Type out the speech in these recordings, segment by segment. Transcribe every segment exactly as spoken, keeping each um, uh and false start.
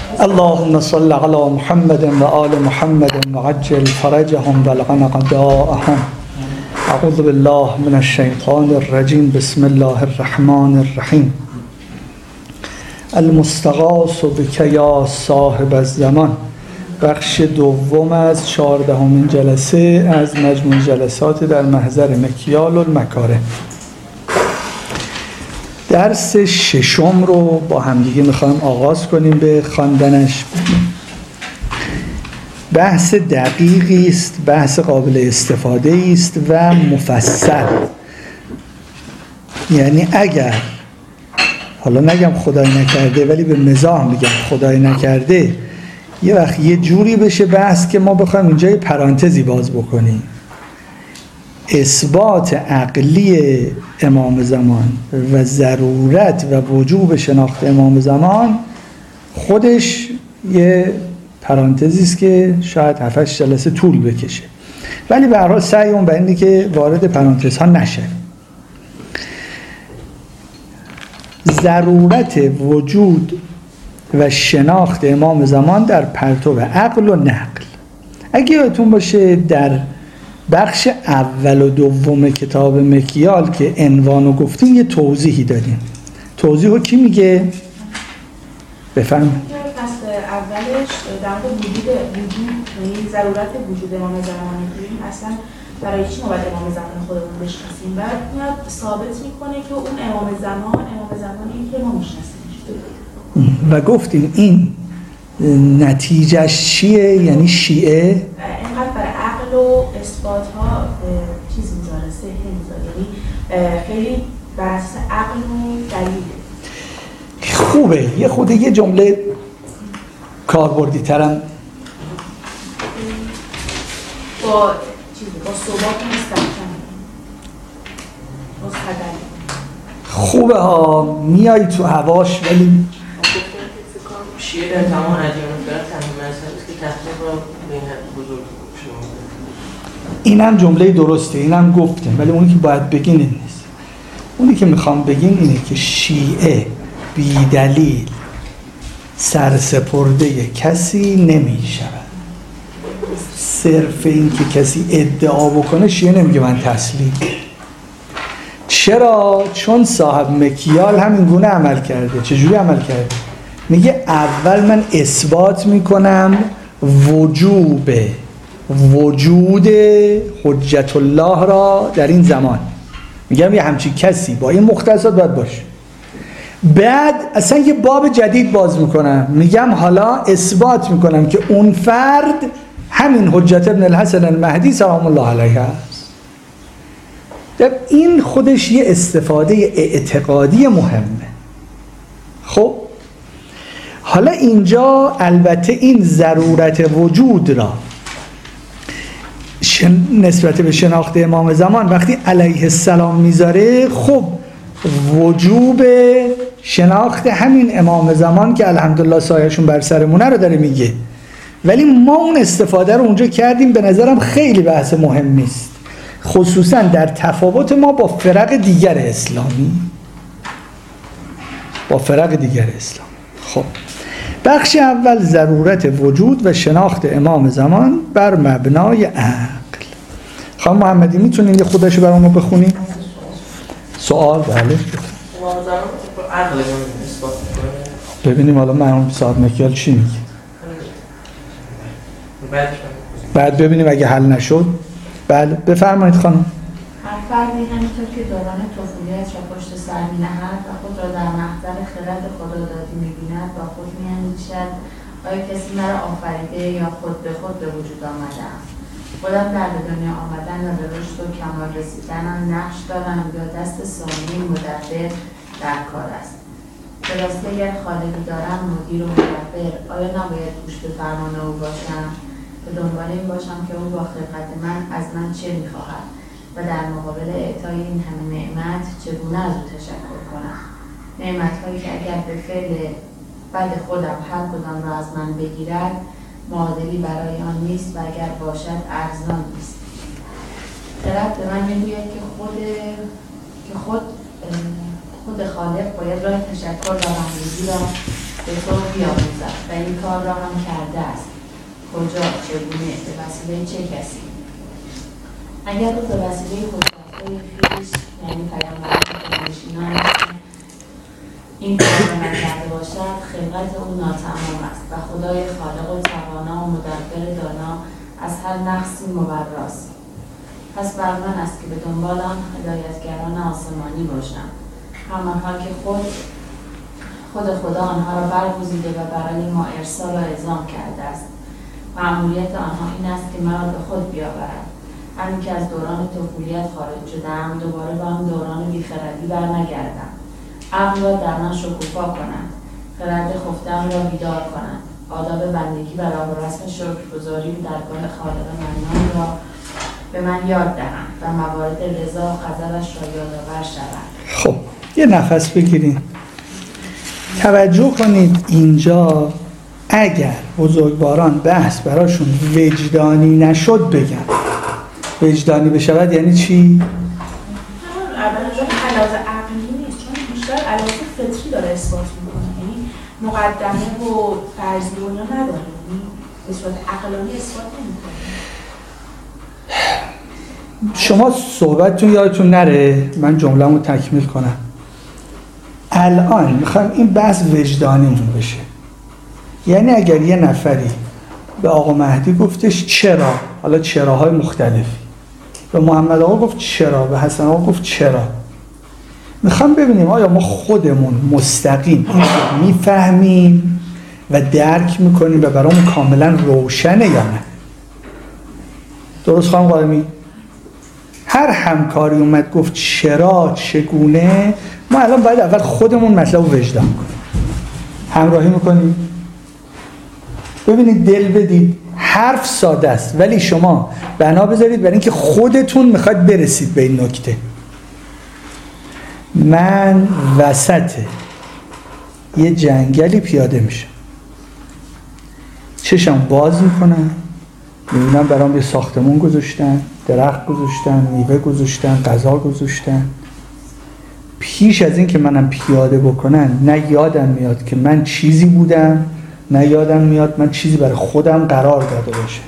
اللهم صل على محمد و آل محمد و عجل فرجهم و لعن اعداءهم. اعوذ بالله من الشیطان الرجیم. بسم الله الرحمن الرحیم. المستغاث بک یا صاحب الزمان. بخش دوم از چهاردهمین جلسه از مجموع جلسات در محضر مکیال المکاره. درس ششم رو با همدیگه میخوایم آغاز کنیم به خواندنش. بحث دقیقی است، بحث قابل استفاده است و مفصل. یعنی اگر حالا نگم خدای نکرده، ولی به مزاح میگم خدای نکرده، یه وقت یه جوری بشه بحث که ما بخوایم اینجا یه پرانتزی باز بکنیم. اثبات عقلی امام زمان و ضرورت و وجوب شناخت امام زمان خودش یه پرانتزی است که شاید هفت هشت جلسه طول بکشه، ولی به هر حال سعی اون بر اینه که وارد پرانتزها نشه. ضرورت وجود و شناخت امام زمان در پرتو عقل و نقل. اگه یادتون باشه در بخش اول و دوم کتاب مکیال که عنوانو گفتیم یه توضیحی دادیم. توضیحو کی میگه؟ بفرمایید. فصل اولش در مورد وجود وجود یعنی ضرورت وجود امام زمانی داریم. اصلا برای چی ما باید امام زمان خودمون بشناسیم؟ بعد میاد ثابت میکنه که اون امام زمان امام زمانی که ما میشناسیم. و گفتیم این نتیجهش چیه؟ یعنی شیعه اینقدر برای عقل و اثبات ها چیز میذاره، سهل میذاره، یعنی خیلی بر اساس عقل و دلیله. خوبه. یه خود یه جمله کاربردی ترم با چیزی با ثبات مستحکم مستدل خوبه ها، میای تو هواش. ولی شیعه در تمام ادیان فرق تنظیم مذهبی است که تحقیق را بین بزرگ شما می‌کنه. اینم جمله درسته، اینم گفتیم، ولی اونی که باید بگین این نیست. اونی که میخوام بگین اینه که شیعه بی دلیل سرسپرده کسی نمیشود. صرف این که کسی ادعا بکنه شیعه نمیگه من تسلیم. چرا؟ چون صاحب مکیال همین گونه عمل کرده. چجوری عمل کرده؟ میگه اول من اثبات میکنم وجوب وجود حجت الله را در این زمان. میگم یه همچین کسی با این مختصات باید باشه. بعد اصلا یه باب جدید باز میکنم، میگم حالا اثبات میکنم که اون فرد همین حجت ابن الحسن المهدی سلام الله علیه است. این خودش یه استفاده اعتقادی مهمه. خب حالا اینجا البته این ضرورت وجود را نسبت به شناخت امام زمان وقتی علیه السلام میذاره، خب وجوب شناخت همین امام زمان که الحمدلله سایه‌شون بر سرمونه رو داره میگه. ولی ما اون استفاده رو اونجا کردیم، به نظرم خیلی بحث مهمی است، خصوصا در تفاوت ما با فرق دیگر اسلامی با فرق دیگر اسلام. خب بخش اول ضرورت وجود و شناخت امام زمان بر مبنای عقل. خانم محمدی میتونین یه خودشو برای ما بخونین؟ سوال؟ بله. امام زمان عقل اثبات میکنه. ببینیم حالا مرحوم صاحب مکیال چی میگه. بعد ببینیم اگه حل نشد. بله بفرمایید خانم. هر فردی همینطور که دوران طفولیت را پشت سر می‌نهد و خود را در محضر خرد خدادادی می‌بیند و خود می‌اندیشد آیا کسی مرا آفریده یا خود به خود به وجود آمده‌ام؟ خودم در به دنیا آمدن و به رشد و کمال رسیدنم نقش دارم یا دست ثانی مدبر در کار است؟ به راستی اگر خالقی دارم مدیر و مدبر، آیا نباید گوش به فرمان او باشم؟ به دنبال این باشم که او با خلقت من از من چه می‌خواهد و در مقابل اعطای این همه نعمت چگونه از او تشکر کنم؟ نعمت‌هایی که اگر به فعل بد خودم هر کدام را از من بگیرد معادلی برای آن نیست و اگر باشد ارزان نیست. خرد به من میگوید که خود که خود خود خالق باید راه تشکر و ممنونی را به تو بیاموزد و این کار را هم کرده است. کجا، چگونه، به وسیله چه کسی؟ اگر او به وسیله خودساخته خویش یعنی پیامبران خودنشینان این کار را نکرده باشد، خلقت او ناتمام است و خدای خالق و توانا و مدبر دانا از هر نقصی مبراست. پس بر من است که به دنبال آن هدایتگران آسمانی باشم، همانها که خود خود خدا آنها را برگزیده و برای ما ارسال و اعزام کرده است. مأموریت آنها این است که مرا به خود بیاورد. همین که از دوران طفولیت خارج شدم، دوباره به آن دوران بیخردی برنگردم. عقل را در من شکوفا کنند، خرد خفته‌ام را بیدار کنند، آداب بندگی و راه و رسم شکرگزاری به درگاه خالق منان را به من یاد دهند و موارد رضا و غضبش را یادآور شوند. خب یه نفس بگیرید. توجه کنید اینجا اگر بزرگواران بحث براشون وجدانی نشد بگن. وجدانی بشود یعنی چی؟ اولا جا علاوه عقلی نیست، چون بیشتر علاوه فطری داره اثبات میکنه، یعنی مقدمه و فرضی و اینا نداره، یعنی به صورت عقلانی اثبات نمیکنه. شما صحبتتون یادتون نره، من جمله‌مو تکمیل کنم. الان میخوایم این بحث وجدانیمون بشه. یعنی اگر یه نفری به آقا مهدی گفتش چرا، حالا چراهای مختلفی، به محمد آقا گفت چرا، به حسن آقا گفت چرا، میخوام ببینیم آیا ما خودمون مستقیم این رو میفهمیم و درک میکنیم و برامون کاملا روشنه یا نه. درست خانم قائمی؟ هر همکاری اومد گفت چرا، چگونه، ما الان باید اول خودمون مطلب رو وجدان کنیم. همراهی میکنیم؟ ببینید دل بدید، حرف ساده است ولی شما بنا بذارید برای اینکه خودتون میخواید برسید به این نکته. من وسط یه جنگلی پیاده میشم، چشم باز میکنم، میبینم برام یه ساختمون گذاشتن، درخت گذاشتن، میوه گذاشتن، غذا گذاشتن. پیش از این که منم پیاده بکنن نه یادم میاد که من چیزی بودم، نه یادم میاد من چیزی برای خودم قرار داده باشه.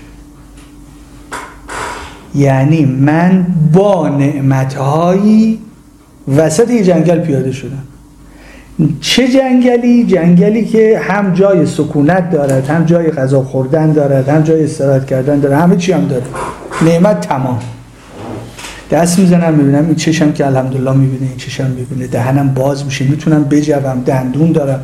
یعنی من با نعمتهایی وسط یه جنگل پیاده شدم. چه جنگلی؟ جنگلی که هم جای سکونت دارد، هم جای غذا خوردن دارد، هم جای استراحت کردن دارد، همه چی هم داره. نعمت تمام. دست میزنم میبینم این چشم که الحمدلله میبینه، این چشم میبینه، دهنم باز میشه، میتونم بجوم، دندون دارم.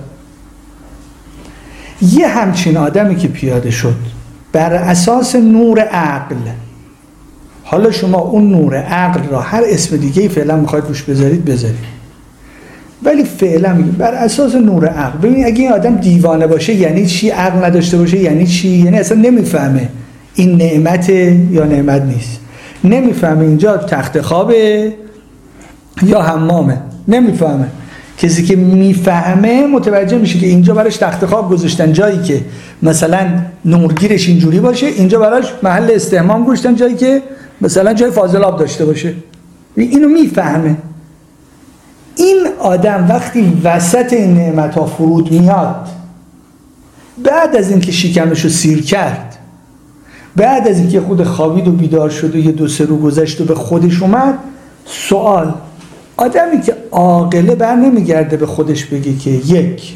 یه همچین آدمی که پیاده شد بر اساس نور عقل، حالا شما اون نور عقل را هر اسم دیگه‌ای فعلا میخواید روش بذارید بذارید، ولی فعلا میگم بر اساس نور عقل. ببینید اگه این آدم دیوانه باشه یعنی چی؟ عقل نداشته باشه یعنی چی؟ یعنی اصلا نمیفهمه این نعمت یا نعمت نیست، نمیفهمه اینجا تخت خوابه یا حمامه، نمیفهمه. کسی که میفهمه متوجه میشه که اینجا براش تخت خواب گذاشتن جایی که مثلا نورگیرش اینجوری باشه، اینجا براش محل استحمام گذاشتن جایی که مثلا جای فاضل آب داشته باشه. اینو میفهمه. این آدم وقتی وسط این نعمت‌ها فرود میاد، بعد از اینکه شکمش رو سیر کرد، بعد از اینکه خود خوابید و بیدار شد و یه دو سه رو گذشت و به خودش اومد، سوال، آدمی که عاقله بر نمیگرده به خودش بگه که یک،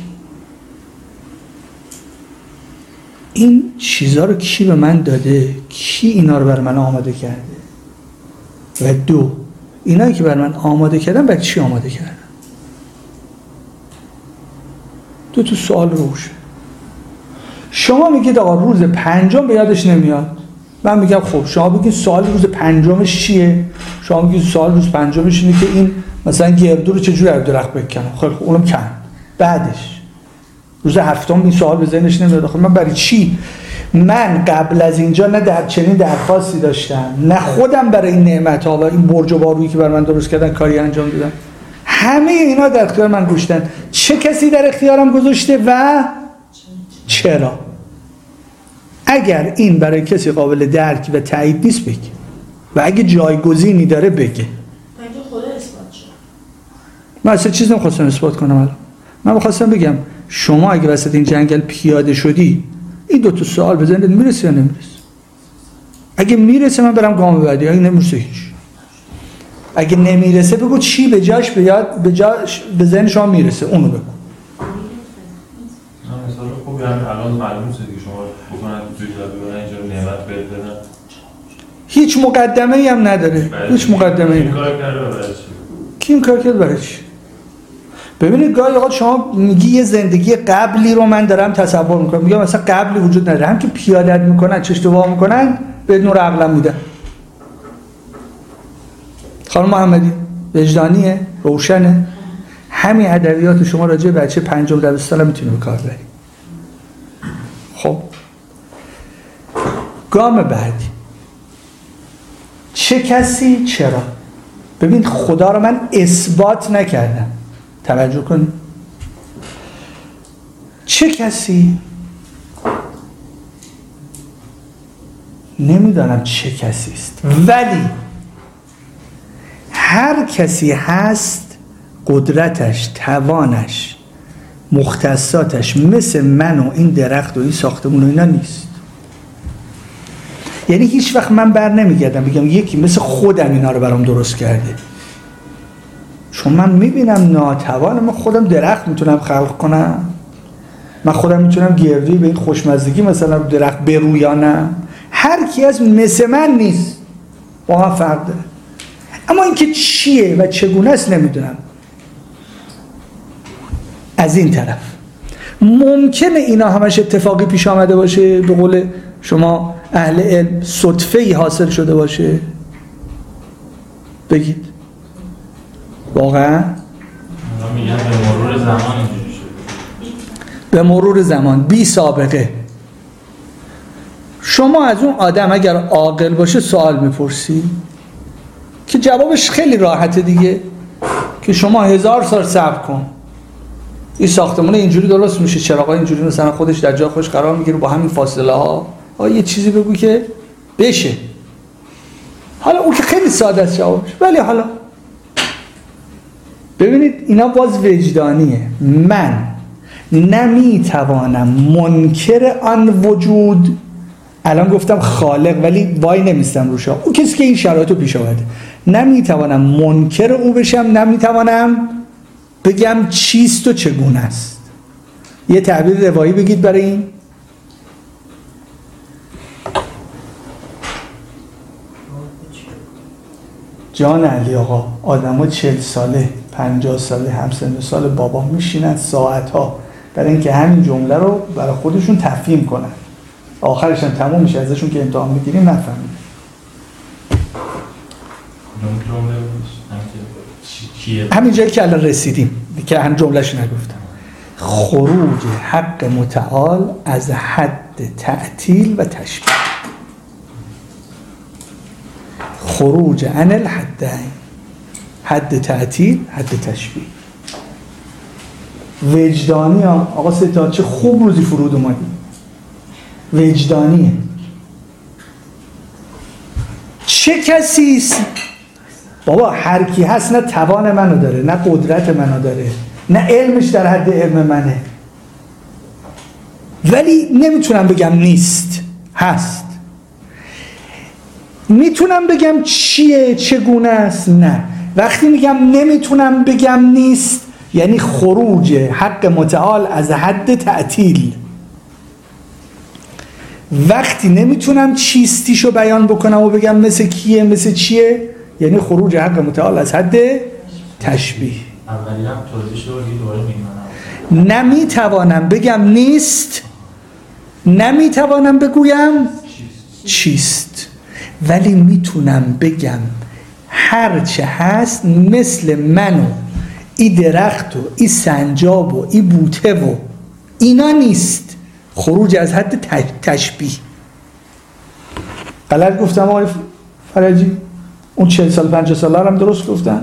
این چیزا رو کی به من داده، کی اینا رو بر من آماده کرده، و دو، اینایی که بر من آماده کردن برای چی آماده کردن. دو تا سوال روشه. شما میگید آقا روز پنجم به یادش نمیاد، من میگم خب شما بگید سوال روز پنجمش چیه؟ شما میگید سوال روز پنجمش اینه که این مثلا گردو رو چجوری از درخت بکنم. خیلی خب اونم کن. بعدش روز هفتم این سوال به ذهنش نمیاد. خب من برای چی؟ من قبل از اینجا نه در چنین درخواستی داشتم، نه خودم برای این نعمت‌ها و این برج و بارویی که بر من درست کردن کاری انجام دادم. همه اینا در اختیار من گذاشتن. چه کسی در اختیارم گذاشته و چرا؟ اگر این برای کسی قابل درک و تایید نیست بگه، و اگه جایگزینی داره بگه. تا اینجا خدا اثبات شد. من اصلا چیز نمیخواستم اثبات کنم الان. من میخواستم بگم شما اگه وسط این جنگل پیاده شدی این دو تا سوال به ذهنت میرسه یا نمیرسه؟ اگه میرسه من برم گام بعدی، اگه نمیرسه هیچ. اگه نمیرسه بگو چی به جاش به یاد به جاش به ذهن شما میرسه اونو بگو. مثلا خوبی همین الان معلومه دیگه شما بکنن توی جلوی اینجا نعمت بدن. هیچ مقدمه ای هم نداره. هیچ مقدمه ای. این کار کرده برای چی؟ کی این کار کرد برای چی؟ ببینید گاهی اوقات شما میگی یه زندگی قبلی رو من دارم تصور میکنم، میگم مثلا قبلی وجود نداره، هم که پیادت میکنن چشت وا میکنن به نور عقلم میدن. خانم محمدی وجدانیه، روشنه، همین ادبیات شما راجع به بچه پنجم دبستان میتونی به کار بری. خب گام بعدی چه کسی چرا؟ ببین خدا رو من اثبات نکردم، توجه کن. چه کسی؟ نمیدانم چه کسی است، ولی هر کسی هست قدرتش، توانش، مختصاتش مثل من و این درخت و این ساختمون و اینا نیست. یعنی هیچ وقت من بر نمیگردم بگم یکی مثل خودم اینا رو برام درست کرده، چون من میبینم ناتوانم. من خودم درخت میتونم خلق کنم، من خودم میتونم گردوی به این خوشمزدگی مثلا رو درخت برویانم. هر کی از مثل من نیست، با من فرق داره. اما اینکه چیه و چگونه است نمیدونم. از این طرف ممکنه اینا همش اتفاقی پیش آمده باشه، به قول شما اهل علم صدفه‌ای حاصل شده باشه. بگید واقعا میگن به مرور زمان اینجوری شده، به مرور زمان بی سابقه. شما از اون آدم اگر عاقل باشه سوال میپرسی که جوابش خیلی راحته دیگه، که شما هزار سال صبر کن این ساختمونه اینجوری درست میشه، چراغا اینجوری مثلا خودش در جای خودش قرار میگیره با همین فاصله ها. یه چیزی بگو که بشه. حالا اون که خیلی ساده است جوابش، ولی حالا ببینید اینا باز وجدانیه. من نمیتوانم منکر آن وجود، الان گفتم خالق ولی وای نمیستم روشا، اون کسی که این شرایطو پیش آورده، نمیتوانم منکر او بشم، نمیتوانم بگم چیست و چگونه است. یه تعبیر روایی بگید برای این. جان علی آقا، آدم ها چهل ساله، پنجاه ساله، همسن سال بابا میشینن ساعت ها برای اینکه همین جمله رو برای خودشون تفهیم کنن، آخرش هم تموم میشه ازشون که امتحان میگیریم نفهمید. همین جایی که الان رسیدیم که هم جملهش نگفتم، خروج حق متعال از حد تعطیل و تشبیه، خروج عن الحدین، حد تعطیل حد تشبیه. وجدانی ها آقا ستاد چه خوب روزی فرود اومدیم. وجدانیه. چه کسی است؟ بابا هر کی هست نه توان منو داره، نه قدرت منو داره، نه علمش در حد علم منه، ولی نمیتونم بگم نیست، هست. میتونم بگم چیه، چگونه است؟ نه. وقتی میگم نمیتونم بگم نیست یعنی خروج حق متعال از حد تعطیل. وقتی نمیتونم چیستیشو بیان بکنم و بگم مثل کیه، مثل چیه، یعنی خروج حق متعال از حد تشبیه. اولی هم توضیح شد دوباره میگم نمیتوانم بگم نیست، نمیتوانم بگویم چیست، ولی میتونم بگم هرچه هست مثل من و ای درخت و ای سنجاب و ای بوته و اینا نیست. خروج از حد تشبیه. غلط گفتم آقای فرجی؟ اون چهل سال پنجاه سال هم درست گفتن؟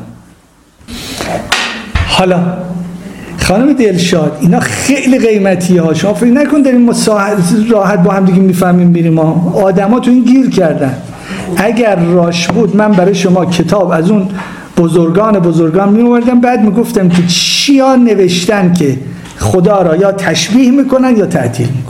حالا خانم دلشاد اینا خیلی قیمتی ها، شما فکر نکن داریم ما راحت با هم دیگه میفهمیم میریم. ما آدم ها تو این گیر کردن. اگر راش بود من برای شما کتاب از اون بزرگان بزرگان می آوردم، بعد میگفتم که چیا نوشتن که خدا را یا تشبیه میکنن یا تعطیل میکنن.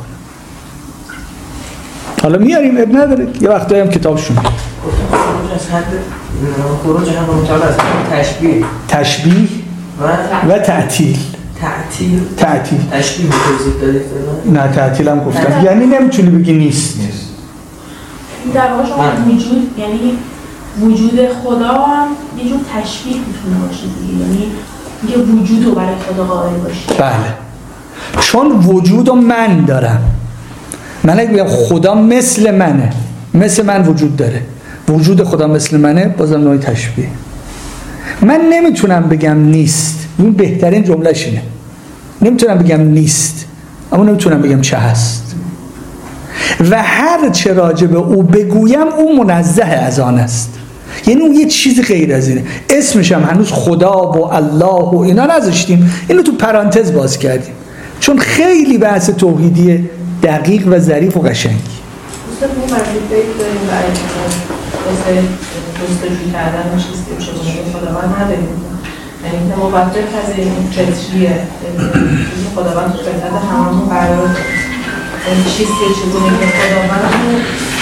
حالا میاریم اب نداره، یه وقتایی هم کتابشون خروج از حد خروج هم مطابق از تشبیه تشبیه و, و تعطیل تعطیل تعطیل تشبیه توضیح دادید؟ نه تعطیل هم گفتم، یعنی نمیتونی بگی نیست. در واقع شما وجود یعنی وجود خدا هم یه جور تشبیه میتونه باشه دیگه، یعنی میگه وجود رو برای خدا قائل باشی. بله، چون وجود رو من دارم. من اگه بگم خدا مثل منه، مثل من وجود داره، وجود خدا مثل منه، بازم نوعی تشبیه. من نمیتونم بگم نیست، این بهترین جمله‌ش اینه. نمیتونم بگم نیست، اما نمیتونم بگم چه هست. و هر چه راجع به او بگویم او منزه از آن است. یعنی اون یه چیزی غیر از اینه. اسمش هم هنوز خدا و الله و اینا نذاشتیم، اینو تو پرانتز باز کردیم چون خیلی بحث توحیدی دقیق و ظریف و قشنگی. دوست ما وظیفه‌ای داریم برای واسه جستجو کردن چیزی که شما خداوند نداریم. یعنی که ما باید بپذیریم اون فطریه، چیزی خداوند تو فطرت هممون قرار داره. این چیزی که چیزی که خداوند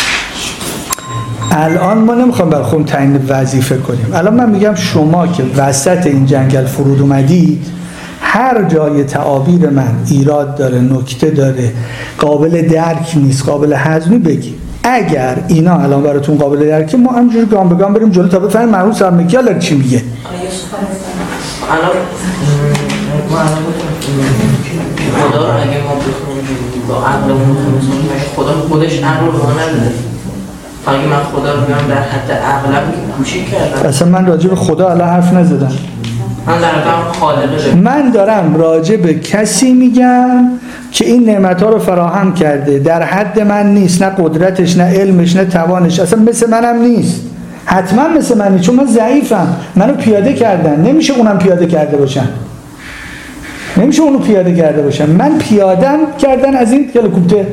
الان ما نمیخوام برای خودمون تعیین وظیفه کنیم. الان من میگم شما که وسط این جنگل فرود اومدید، هر جای تعابیر من ایراد داره، نکته داره، قابل درک نیست، قابل هضمی بگید. اگر اینا الان براتون قابل درکه، ما همینجوری گام به گام بریم جلو تا بفهمیم مرحوم صاحب مکیال چی میگه. الان ما الان خدا رو اگه ما بخونیم با عقلمون بخونیم، خدا خودش عقل رو ما نداره. اگه من خدا رو میام در حد عقلم کوچیک کردم. اصلا من راجع به خدا الان حرف نزدم. من دارم خالقه. من دارم راجع به کسی میگم که این نعمت‌ها رو فراهم کرده، در حد من نیست، نه قدرتش، نه علمش، نه توانش، اصلا مثل منم نیست. حتما مثل منی، چون من ضعیفم. منو پیاده کردن، نمیشه اونم پیاده کرده باشن. نمیشه اونو پیاده کرده باشن. من پیادم کردن از این هلیکوپتر.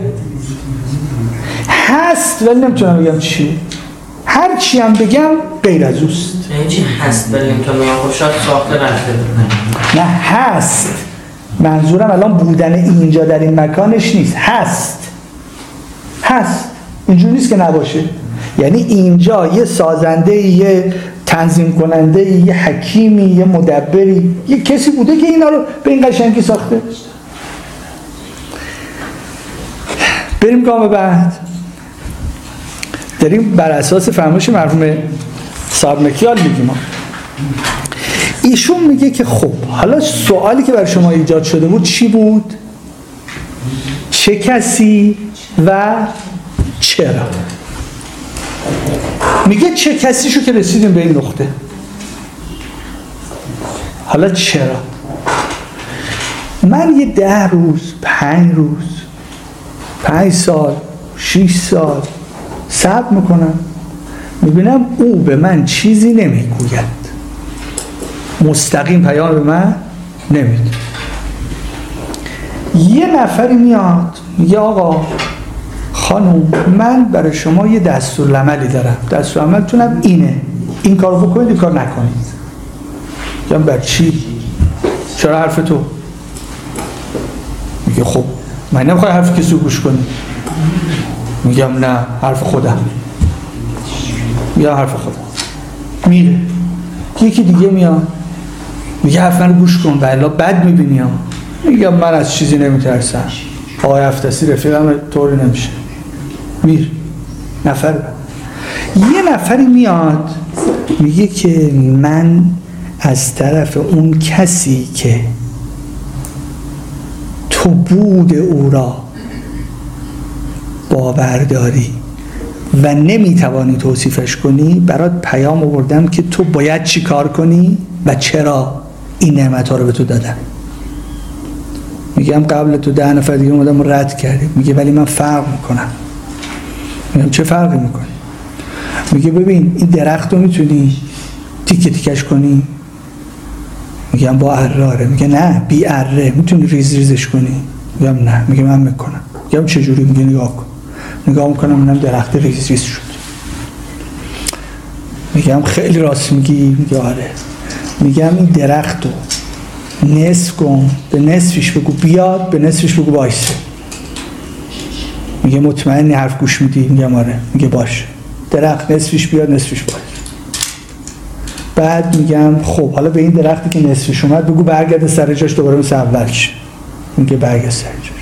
هست ولی نمیتونم بگم چی. هر چی هم بگم غیر از اوست. یعنی چی هست ولی نمیتونم بگم؟ شاید ساخته رفته. نه هست. منظورم الان بودن اینجا در این مکانش نیست. هست. هست. اینجوری نیست که نباشه. یعنی اینجا یه سازنده، یه تنظیم کننده، یه حکیمی، یه مدبری، یه کسی بوده که اینا رو به این قشنگی ساخته. بریم گام بعد. داریم بر اساس فرمایش مرحوم صاحب مکیال میگیم. ایشون میگه که خب حالا سوالی که بر شما ایجاد شده بود چی بود؟ چه کسی و چرا؟ میگه چه کسیشو که رسیدیم به این نقطه. حالا چرا؟ من یه ده روز، پنج روز، پنج سال، شیش سال صبر میکنم، میبینم او به من چیزی نمیگوید، مستقیم پیام به من نمیده. یه نفری میاد میگه آقا خانم من برای شما یه دستورالعملی دارم، دستورالعملتونم اینه، این کارو بکنید، این کار نکنید. میگم بر چی؟ چرا حرف تو؟ میگه خب من نمیخوای حرف کسی رو گوش کنی. میگم نه حرف خودم. یا حرف خودم. میره یکی دیگه میاد میگه حرف منو گوش کن والا بد میبینی ها. میگم من از چیزی نمیترسم، آقای افتسی رفیقم طوری نمیشه. میر نفر بعد. یه نفری میاد میگه که من از طرف اون کسی که تو بود او را باورداری و نمیتوانی توصیفش کنی، برات پیام آوردم که تو باید چی کار کنی و چرا این نعمت ها رو به تو دادم. میگم قبل تو ده نفر دیگه اومدم رد کردیم. میگه ولی من فرق میکنم. میگم چه فرقی میکنی؟ میگه ببین این درخت رو میتونی تیکه تیکش کنی؟ میگم با اراره. میگه نه بی اره. میتونی ریز ریزش کنی؟ میگم نه. میگه من میکنم. میگم چجوری؟ میگه نگاه کن. نگاه میکنم میگم درخت ریز ریز شد. میگم خیلی راست میگی؟ میگه آره. میگم این درخت رو نصف کن، به نصفش بگو بیاد، به نصفش بگو وایسه. میگه مطمئنی حرف گوش میدی؟ میگم آره. میگه باشه. درخت نصفش بیاد نصفش وایسه. بعد میگم خب حالا به این درختی که نصفش اومد بگو برگرده سر جاش دوباره مثل اول شه. میگه برگرد سر جاش.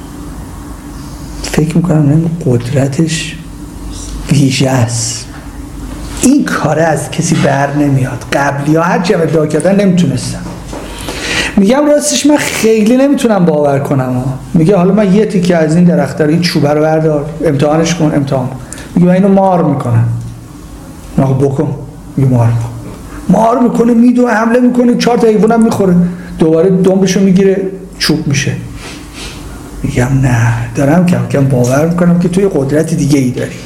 فکر میکنم این قدرتش ویژه است. این کاره از کسی بر نمیاد. قبلی ها هر جمع ادعا کردن نمیتونستم. میگم راستش من خیلی نمیتونم باور کنم ها. میگه حالا من یه تیکه از این درخت رو این چوبه رو بردار امتحانش کن. امتحان میگه من اینو مار میکنم. ناخه بکن. میگه مار کن. مار میکنه، میدوه، حمله میکنه، چهار تا حیوانم میخوره، دوباره دنبشو میگیره چوب میشه. میگم نه، دارم کم کم باور میکنم که توی قدرت دیگه ای داری.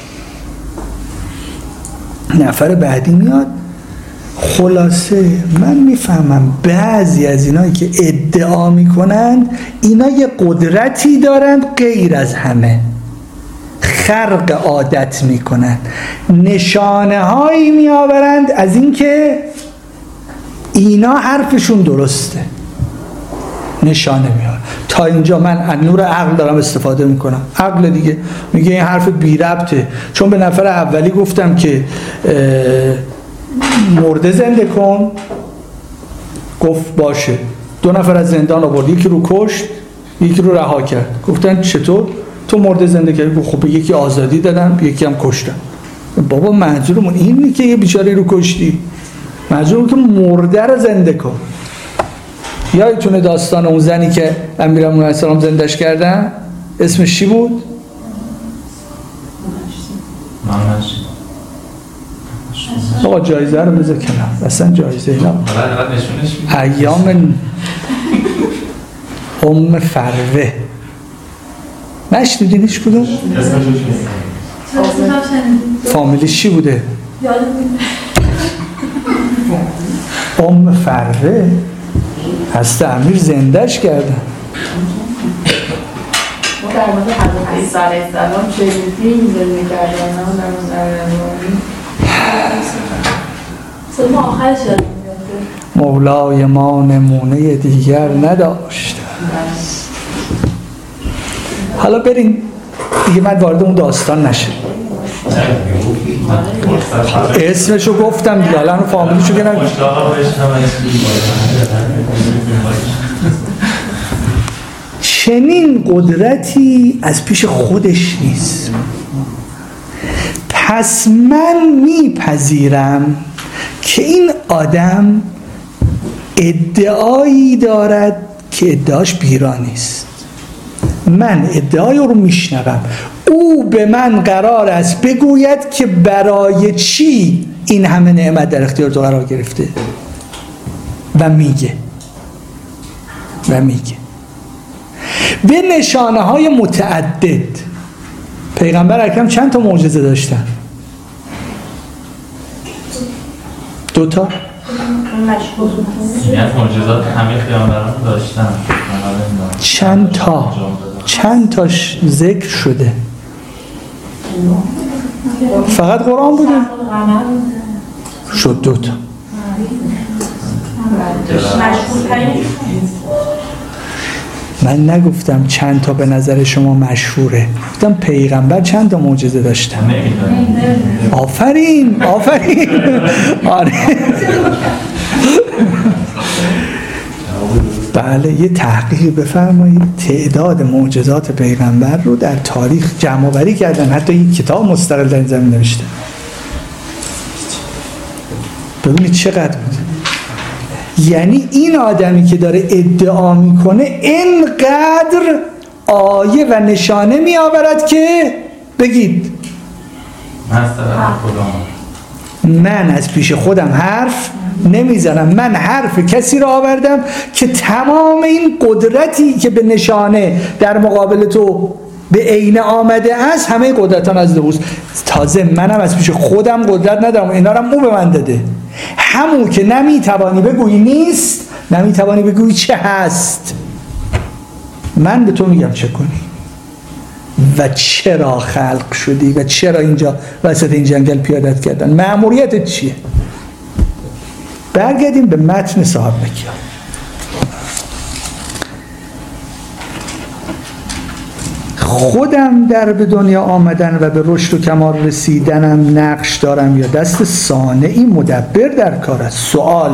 نفر بعدی میاد. خلاصه من میفهمم بعضی از اینایی که ادعا میکنند اینا یه قدرتی دارند غیر از همه، خرق عادت میکنند، نشانه هایی میآورند از اینکه اینا حرفشون درسته، نشانه میاد. تا اینجا من از نور عقل دارم استفاده میکنم. عقل دیگه میگه این حرف بی ربطه، چون به نفر اولی گفتم که مرده زنده کن، گفت باشه. دو نفر از زندان آورد، یکی رو کشت یکی رو رها کرد. گفتن چطور؟ تو مرده زنده کردی؟ گفت خب یکی آزادی دادم یکی هم کشتم. بابا منظورمون اینه که یه بیچاره رو کشتی، منظورمون که مرده رو زنده کن. یادتونه داستان اون زنی که امیرالمومنین علیه السلام زندش کردن؟ اسمش چی بود؟ آقا جایزه رو بذار کنم، اصلا جایزه اینا ایام ام فروه نشنیدین هیچ کدوم؟ فامیلیش چی بوده؟ ام فروه هست امیر زندش کردن. ما در مورد حضرت عیسی علیه السلام چه جوری زندگی کردن نه در مورد ما آخرش یاد مولای ما نمونه دیگر نداشت. حالا بریم دیگه، من وارد اون داستان نشه. اسمشو گفتم دیگه، الان فامیلیشو که نگفتم. چنین قدرتی از پیش خودش نیست. پس من میپذیرم که این آدم ادعایی دارد که ادعاش بیرا نیست. من ادعای رو میشنوم. او به من قرار است بگوید که برای چی این همه نعمت در اختیار تو قرار گرفته و میگه و میگه به نشانه های متعدد. پیغمبر اکرم چند تا معجزه داشتن؟ دو تا؟ یعنی معجزات همه پیامبران داشتن. چند تا؟ چند تاش ذکر شده؟ فقط قرآن بوده؟ شد دو تا. من نگفتم چند تا به نظر شما مشهوره، گفتم پیغمبر چند تا معجزه داشتن. آفرین آفرین. آره بله، یه تحقیق بفرمایید تعداد معجزات پیغمبر رو در تاریخ جمع آوری کردن، حتی این کتاب مستقل در این زمین نوشته. ببینید چقدر بود. یعنی این آدمی که داره ادعا میکنه اینقدر آیه و نشانه می آورد که بگید من از پیش خودم حرف نمیزنم. من حرف کسی را آوردم که تمام این قدرتی که به نشانه در مقابل تو به عینه آمده است همه قدرتان از اوست. تازه منم از پیش خودم قدرت ندارم، اینا رو او به من داده. همون که نمیتوانی بگویی نیست، نمیتوانی بگویی چه هست. من به تو میگم چه کنی و چرا خلق شدی و چرا اینجا وسط این جنگل پیادت کردن، مأموریتت چیه. برگردیم به متن صاحب مکیال. خودم در به دنیا آمدن و به رشد و کمال رسیدنم نقش دارم یا دست صانعی مدبر در کار است؟ سؤاله.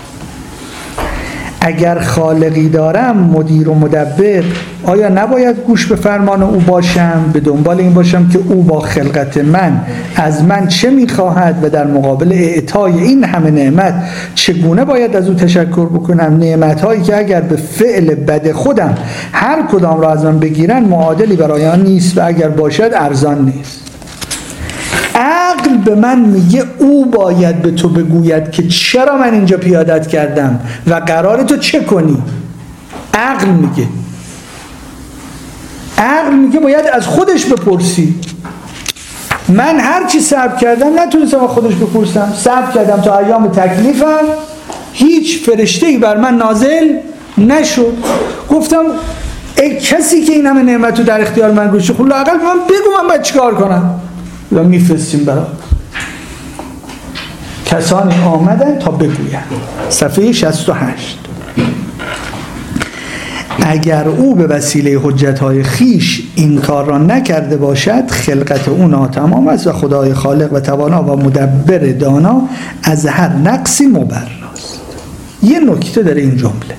اگر خالقی دارم مدیر و مدبر، آیا نباید گوش به فرمان او باشم، به دنبال این باشم که او با خلقت من از من چه میخواهد و در مقابل اعطای این همه نعمت چگونه باید از او تشکر بکنم؟ نعمتهایی که اگر به فعل بد خودم هر کدام را از من بگیرن معادلی برای آن نیست و اگر باشد ارزان نیست. عقل به من میگه او باید به تو بگوید که چرا من اینجا پیادت کردم و قرار تو چه کنی. عقل میگه عقل میگه باید از خودش بپرسی. من هر چی صبر کردم نتونستم از خودش بپرسم. صبر کردم تا ایام تکلیفم، هیچ فرشته‌ای بر من نازل نشد. گفتم ای کسی که این همه نعمت رو در اختیار من گذاشته، خب لااقل به من بگو من باید چیکار کنم. و میفرستیم برای کسانی آمدن تا بگویند. صفحه شصت و هشت. اگر او به وسیله حجتهای خیش این کار را نکرده باشد، خلقت او ناتمام است و خدای خالق و توانا و مدبر دانا از هر نقصی مبراست. یه نکته داره این جمله.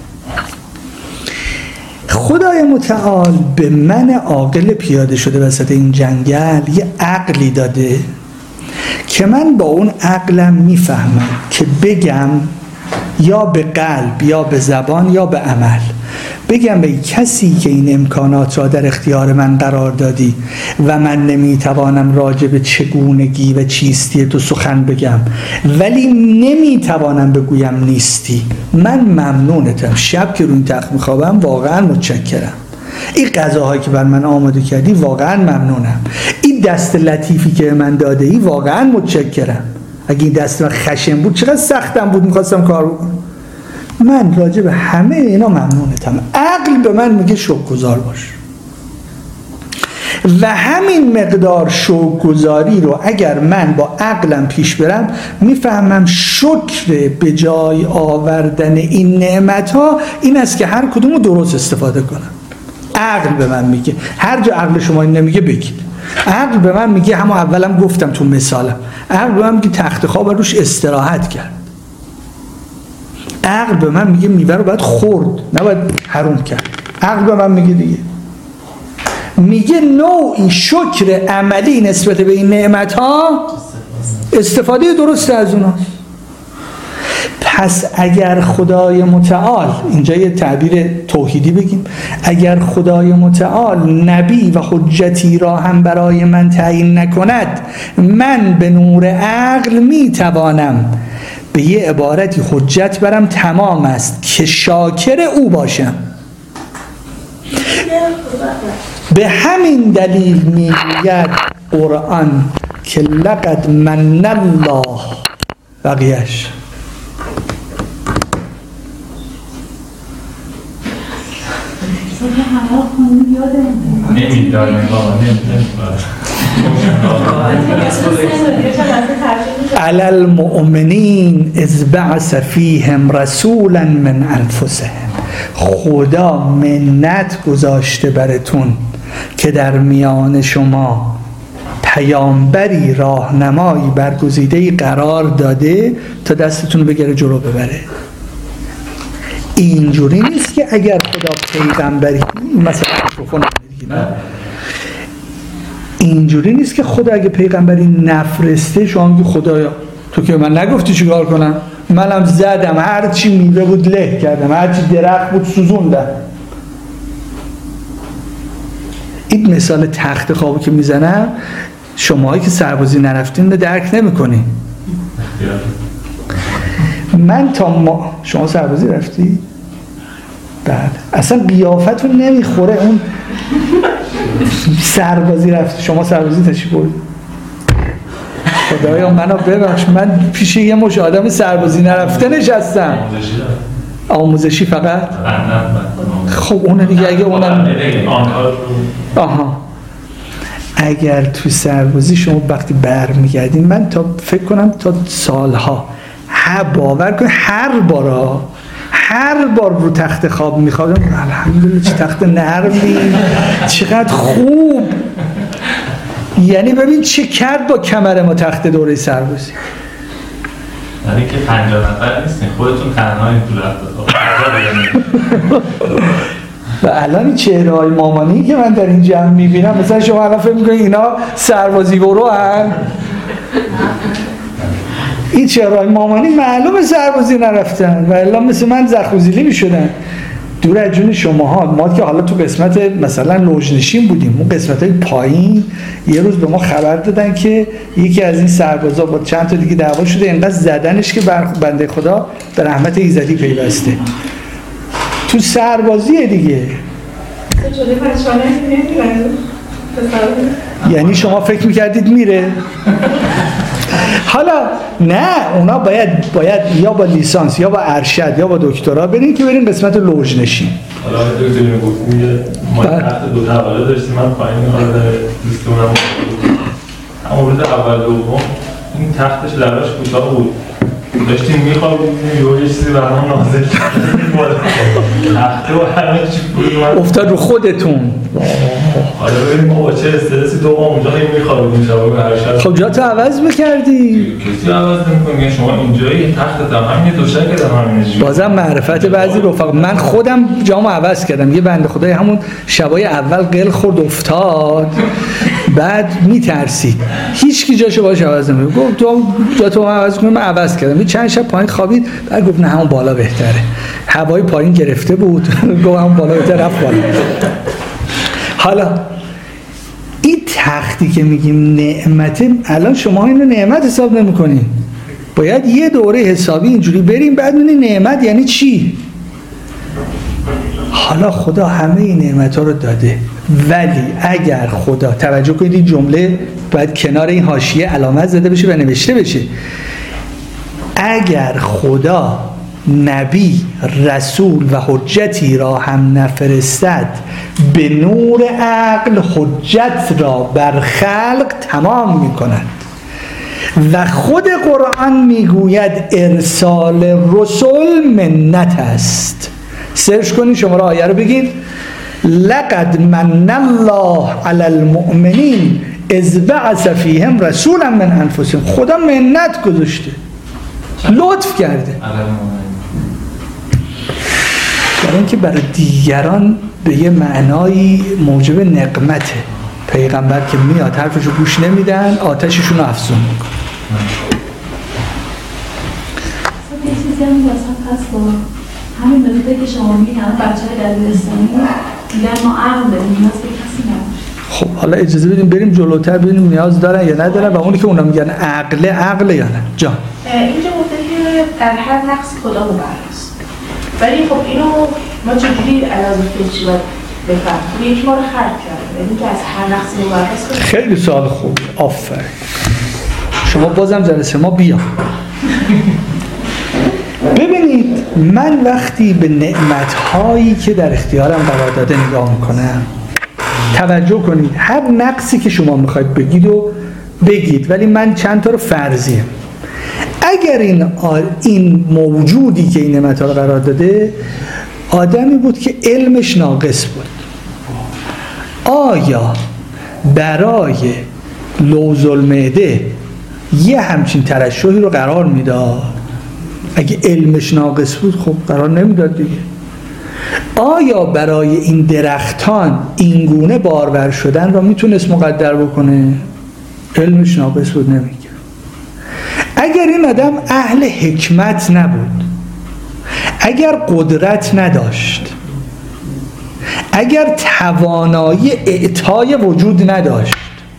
خدای متعال به من عاقل پیاده شده وسط این جنگل یه عقلی داده که من با اون عقلم میفهمم که بگم یا به قلب یا به زبان یا به عمل، بگم به کسی که این امکانات را در اختیار من قرار دادی و من نمیتوانم راجع به چگونگی و چیستی تو سخن بگم ولی نمیتوانم بگویم نیستی، من ممنونتم. شب که روی این تخت میخوابم واقعا متشکرم. این غذاهایی که بر من آماده کردی واقعا ممنونم. این دست لطیفی که من داده ای واقعا متشکرم. اگه این دست من خشن بود چقدر سختم بود میخواستم کار بکنم. من راجع به همه اینا ممنونتم. عقل به من میگه شکرگزار باش و همین مقدار شکرگزاری رو اگر من با عقلم پیش برم میفهمم شکر به جای آوردن این نعمت ها این است که هر کدوم رو درست استفاده کنم. عقل به من میگه. هر جا عقل شما این نمیگه بگید. عقل به من میگه، همون اولم گفتم تو مثالم، عقل به من میگه تخت خواب روش استراحت کرد. عقل به من میگه میوه رو باید خورد، نباید حروم کرد. عقل به من میگه دیگه میگه نوعی شکر عملی نسبت به این نعمت ها استفاده درست از اوناست. پس اگر خدای متعال، اینجا یه تعبیر توحیدی بگیم، اگر خدای متعال نبی و حجتی را هم برای من تعیین نکند، من به نور عقل میتوانم به یه عبارتی حجت برم تمام است که شاکر او باشم. به همین دلیل میگوید قرآن که لقد من الله بقیهش علی المؤمنین اذ بعث فیهم رسولا من انفسهم. خدا منت گذاشته براتون که در میان شما پیامبری راهنمایی برگزیده‌ای قرار داده تا دستتون رو بگیره جلو ببره. اینجوری نیست که اگر خدا پیغمبری مثلا میکروفون اینجوری نیست که خدا اگه پیغمبری نفرسته شما میگی خدایا تو که من نگفتی چیکار کنم، منم زدم، هر چی میوه بود له کردم، هر چی درخت بود سوزوندم. این مثال تخت خوابی که میزنم شماهایی که سربازی نرفتین درک نمیکنین. من تا ما شما سربازی رفتی؟ بله. اصلا قیافتون نمیخوره اون سربازی رفتی. شما سربازی تشریف بردید؟ خدایا منو ببخش، من پیش یه مش آدم سربازی نرفته نشستم. آموزشی فقط؟ خب اون دیگه اگه اونم آها اگر تو سربازی شما وقتی برمیگردین، من تا فکر کنم تا سالها ها باور کن هر بارا هر بار رو تخت خواب میخوابم الحمدلله چه تخت نرمی، چقدر خوب. یعنی ببین چه کرد با کمر ما تخت دوره سربازی. یعنی که پنجاه نفر نیستین، خودتون تنهایی تو رفت و الان این چهره های مامانی که من در این جمع میبینم، مثلا شما الان فکر میکنید اینا سربازی برو هم، این چهره های مامانی معلومه سربازی نرفتن و الا مثل من زخوزیلی میشدن. دور از جون شماها، ما که حالا تو قسمت مثلا لوژنشین بودیم، اون قسمت های پایین یه روز به ما خبر دادن که یکی از این سربازا با چند تا دیگه دعوا شده، اینقدر زدنش که بر بنده خدا به رحمت ایزدی پیوسته. تو سربازیه دیگه. یعنی شما فکر میکردید میره؟ حالا نه، اونا باید باید یا با لیسانس یا با ارشد یا با دکترا برین که برین قسمت لوژنشین. حالا دکتر میگفتیم ما تحت دو طبقه داشتیم، من پایین می‌آمدم دوستونم اما روز اول دوم این تختش لباش کوتاه بود، داشتیم میخوابیم یه چیزی برام نازل شد تخته و همه چی بود افتاد رو خودتون. حالا ببینیم ما با چه استرسی تو ما اونجا میخوابیم شبا هر شب. خب جاتو عوض میکردی؟ کسی عوض نمیکنه، شما اینجایی تخت دم همین دو شکل دم همین جوری. بازم معرفت بعضی رفقا، من خودم جامو عوض کردم. یه بنده خدای همون شبای اول قل خورد افتاد، بعد میترسید، هیچ کی جاشو باش عوض نمی‌کنه. گفت تو جاتو عوض کنم، من عوض کردم. چند شب پایین خوابید، بعد گفت نه همون بالا بهتره. هوای پایین گرفته بود، گفت همون بالا بهتره، رفت بالا. حالا این تختی که میگیم نعمت، الان شما اینو نعمت حساب نمی‌کنین. باید یه دوره حسابی اینجوری بریم بعد ببینید نعمت یعنی چی. حالا خدا همه این نعمت‌ها رو داده، ولی اگر خدا، توجه کنید این جمله باید کنار این حاشیه علامت زده بشه و نوشته بشه، اگر خدا نبی، رسول و حجتی را هم نفرستد، به نور عقل حجت را بر خلق تمام می کند. و خود قرآن میگوید ارسال رسول منت است. سرچ کنید شماره آیه رو بگید، لقد من الله علی المؤمنین اذ بعث فیهم رسولا من انفسهم. خدا منت گذاشته، لطف کرده برای اینکه برای دیگران به یه معنایی موجب نقمته. پیغمبر که میاد حرفشو گوش نمیدن، آتششون رو افزون میکنه. یه چیزی هم واسه هست با همین نکته که شما میگین، الان بچه‌های دبیرستانی میگن ما عقل داریم، نیاز به کسی نداریم. خب حالا اجازه بدیم بریم جلوتر ببینیم نیاز دارن یا ندارن و اونی که اونا میگن عقل عقل یا نه. جان اینجا گفته که در هر نقص خدا مبرز، ولی خب اینو ما چجوری علاوه فکری باید بفهمیم؟ یک ما رو خرد کرده، یعنی که از هر نقصی مبرز کنیم. خیلی سوال خوب، آفرین. شما بازم جلسه ما بیا. ببینید من وقتی به نعمت‌هایی که در اختیارم قرار داده نگاه میکنم، توجه کنید هر نقصی که شما میخواید بگید و بگید، ولی من چند تا رو فرضیم. اگر این این موجودی که این نعمت‌ها رو قرار داده آدمی بود که علمش ناقص بود، آیا برای لوز المعده یه همچین ترشحی رو قرار میداد؟ اگه علمش ناقص بود خب قرار نمیداد دیگه. آیا برای این درختان اینگونه بارور شدن را میتونست مقدر بکنه؟ علمش ناقص بود نمیگه. اگر این آدم اهل حکمت نبود، اگر قدرت نداشت، اگر توانایی اعطای وجود نداشت،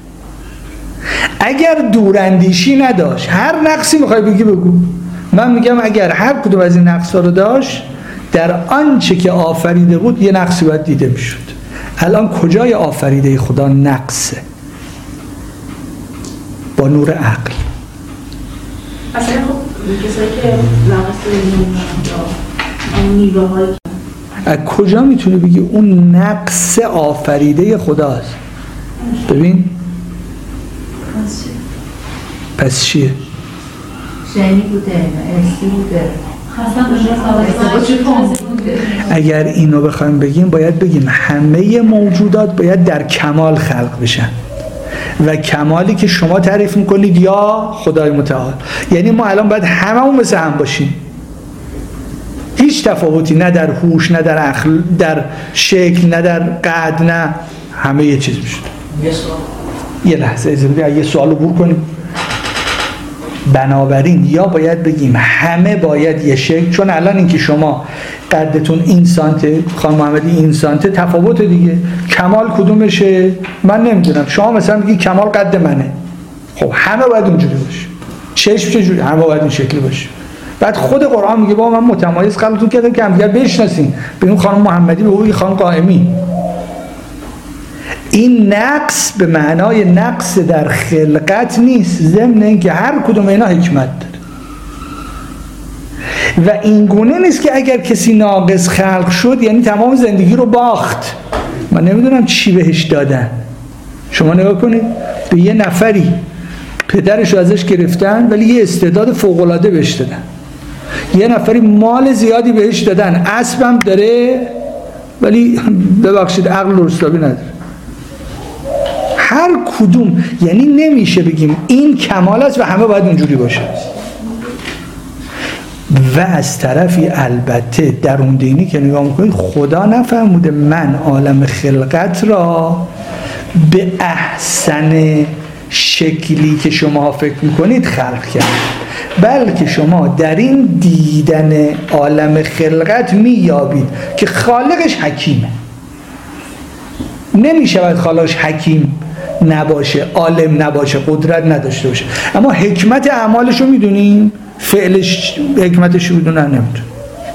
اگر دوراندیشی نداشت، هر نقصی میخوای بگی بگو. من میگم اگر هر کدوم از این نقصا رو داشت، در آنچه که آفریده بود یه نقصی باید دیده میشد. الان کجای آفریده خدا نقصه؟ با نور عقل. اصلا خب کسایی که نقص دارن میوه هایی از کجا میتونی بگی اون نقص آفریده خداست؟ ببین پس چیه؟ ژنی بوده، ارثی بوده. اگر اینو بخوایم بگیم باید بگیم همه موجودات باید در کمال خلق بشن و کمالی که شما تعریف میکنید یا خدای متعال، یعنی ما الان باید هممون مثل هم باشیم، هیچ تفاوتی نه در هوش نه در عقل در شکل نه در قد نه، همه یه چیز میشد. یه لحظه اجازه بدید یه سوالو بور کنیم. بنابراین یا باید بگیم همه باید یه شکل، چون الان اینکه شما قدتون این سانته، خانم محمدی این سانته، تفاوت دیگه، کمال کدومشه من نمیدونم، شما مثلا میگی کمال قد منه، خب همه باید اونجوری باشه، چشم چجوری، همه باید این شکلی باشه. بعد خود قرآن میگه با من متمایز خلقتون کردم که همدیگر بشناسین، بگیم خانم محمدی به بگی خانم قائمی. این نقص به معنای نقص در خلقت نیست، ضمن اینکه هر کدوم اینا حکمت داره و این گونه نیست که اگر کسی ناقص خلق شد یعنی تمام زندگی رو باخت. من نمیدونم چی بهش دادن. شما نگاه کنید به یه نفری پدرش رو ازش گرفتن ولی یه استعداد فوق‌العاده بهش دادن، یه نفری مال زیادی بهش دادن، اسبم داره ولی ببخشید عقل و رستابی نداره. هر کدوم یعنی نمیشه بگیم این کمال است و همه باید اونجوری باشه. و از طرفی البته در اون دینی که نگاه میکنید خدا نفرموده من عالم خلقت را به احسن شکلی که شما فکر میکنید خلق کرد، بلکه شما در این دیدن عالم خلقت مییابید که خالقش حکیمه. نمیشود خالقش حکیم نباشه، عالم نباشه، قدرت نداشته باشه، اما حکمت اعمالش رو میدونیم، فعلش حکمتش رو میدونن نمیدون.